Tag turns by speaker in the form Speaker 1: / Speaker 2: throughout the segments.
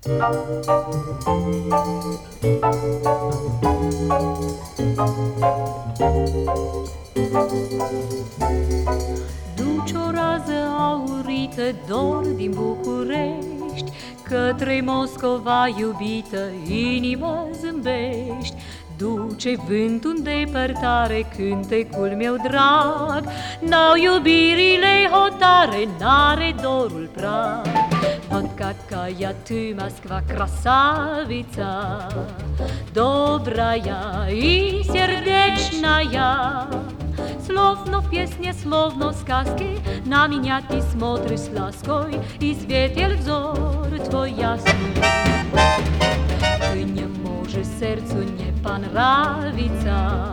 Speaker 1: Duci o rază aurită, dor din București, către Moscova iubită, inimă zâmbești. Duce vântul în depărtare cântecul meu drag, n-au iubirile hotare, n-are dorul prag. Вот какая ты, Москва, красавица, добрая и сердечная. Словно в песне, словно в сказке, на меня ты смотришь с лаской, и светил взор твой ясный. Ты не можешь сердцу не понравиться,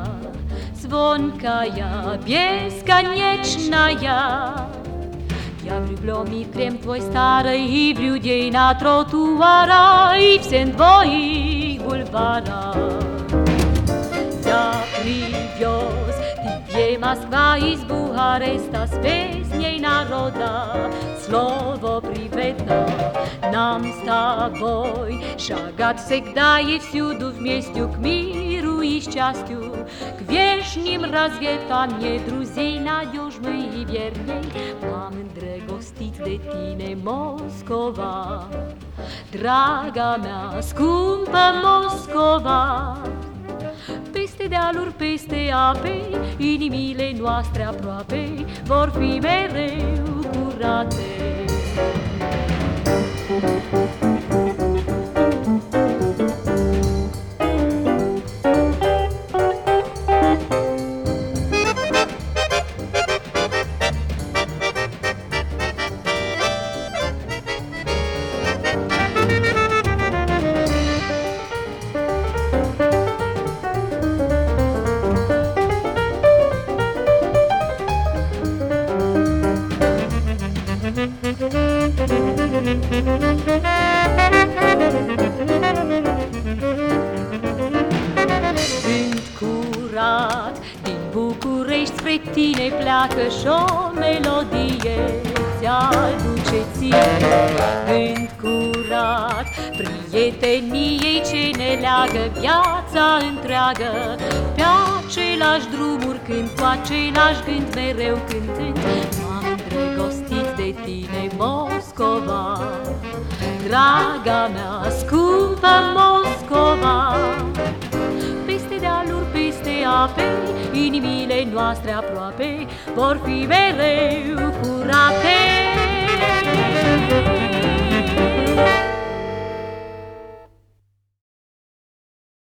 Speaker 1: звонкая, бесконечная. Я влюблен и крем твой старый, и в людей на тротуара, и в сен твоих бульварах. Я привез тебе, Москва, из Бухареста, с песней народа. Слово приветно нам с тобой шагать всегда и всюду вместе к миру и счастью, к вечным разветам не друзей надежной и верней. Mândră gostiți de tine, Moscova, draga mea, scumpă Moscova. Peste dealuri, peste ape, inimile noastre aproape vor fi mereu curate. Vânt curat din București spre tine pleacă și-o melodie ți-aduce ție. Vânt curat prieteniei ce ne leagă viața întreagă, pe același drumuri când cu același gând mereu cântând. M-am îndrăgostit de tine, Moscova, draga mea, scumpă Moscova. Peste dealuri, peste ape, inimile noastre aproape vor fi mereu curate.